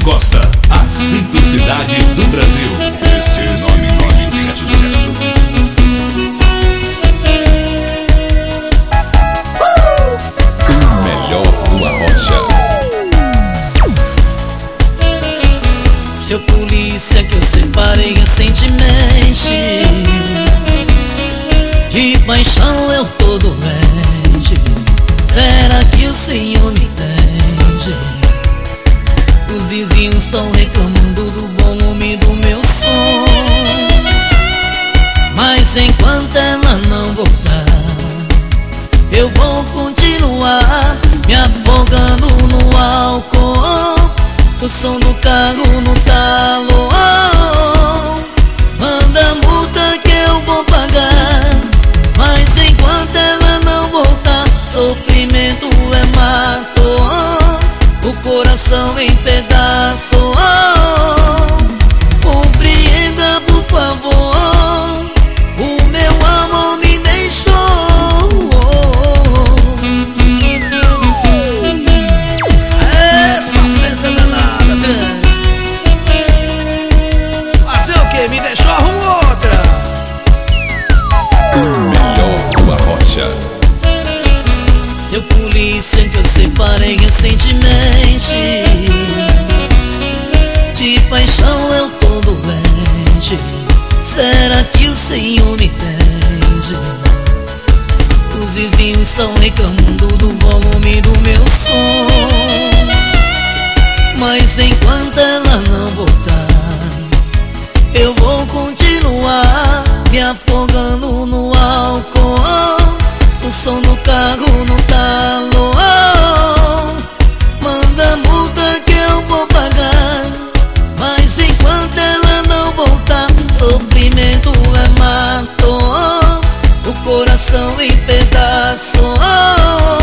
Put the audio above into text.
Costa, a simplicidade do Brasil. Esse nome nosso é sucesso. O melhor do Arrocha. Seu polícia que eu separei recentemente, de paixão eu tô doente. Será que o senhor me entende? Os vizinhos estão reclamando do volume do meu som, mas enquanto ela não voltar, eu vou continuar me afogando no álcool. O som do carro no talo, manda multa que eu vou pagar, mas enquanto ela não voltar, sofrimento é mato, o coração em pedaço. Compreenda, por favor, o meu amor me deixou. Essa festa danada, fazer o que? Me deixou, arrumo outra. O melhor do Arrocha. Seu polícia que eu separei recentemente, de paixão eu tô doente. Será que o senhor me entende? Os vizinhos estão reclamando do volume do meu som, mas enquanto ela não voltar, eu vou continuar me afogando no álcool. O som do carro no talo, manda multa que eu vou pagar, mas enquanto ela não voltar, sofrimento é mato, o coração em pedaço.